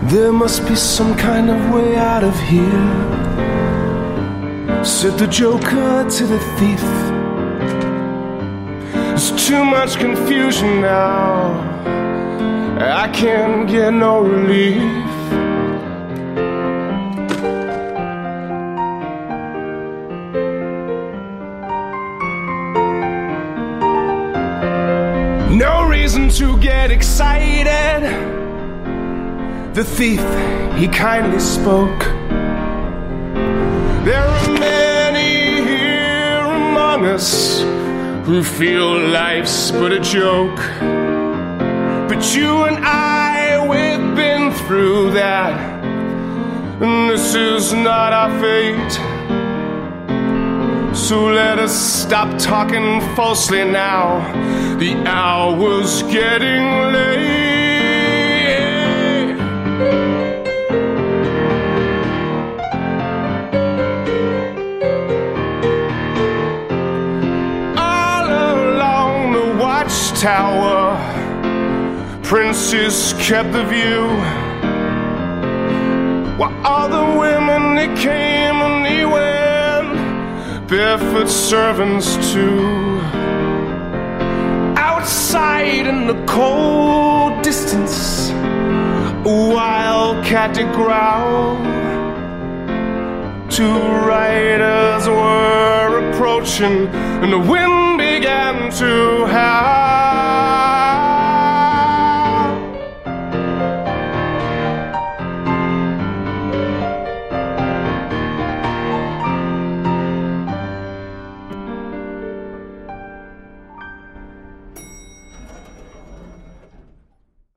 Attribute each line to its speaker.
Speaker 1: There must be some kind of way out of here, said the joker to the thief. There's too much confusion now, I can't get no relief. No reason to get excited. The thief, he kindly spoke. There are many here among us who feel life's but a joke. But you and I, we've been through that, and this is not our fate. So let us stop talking falsely now, the hour's getting late. All along the watchtower, princes kept the view, while all the women, they came and they went, barefoot servants too. Outside in the cold distance, a wildcat did growl. Two riders were approaching, and the wind began to howl.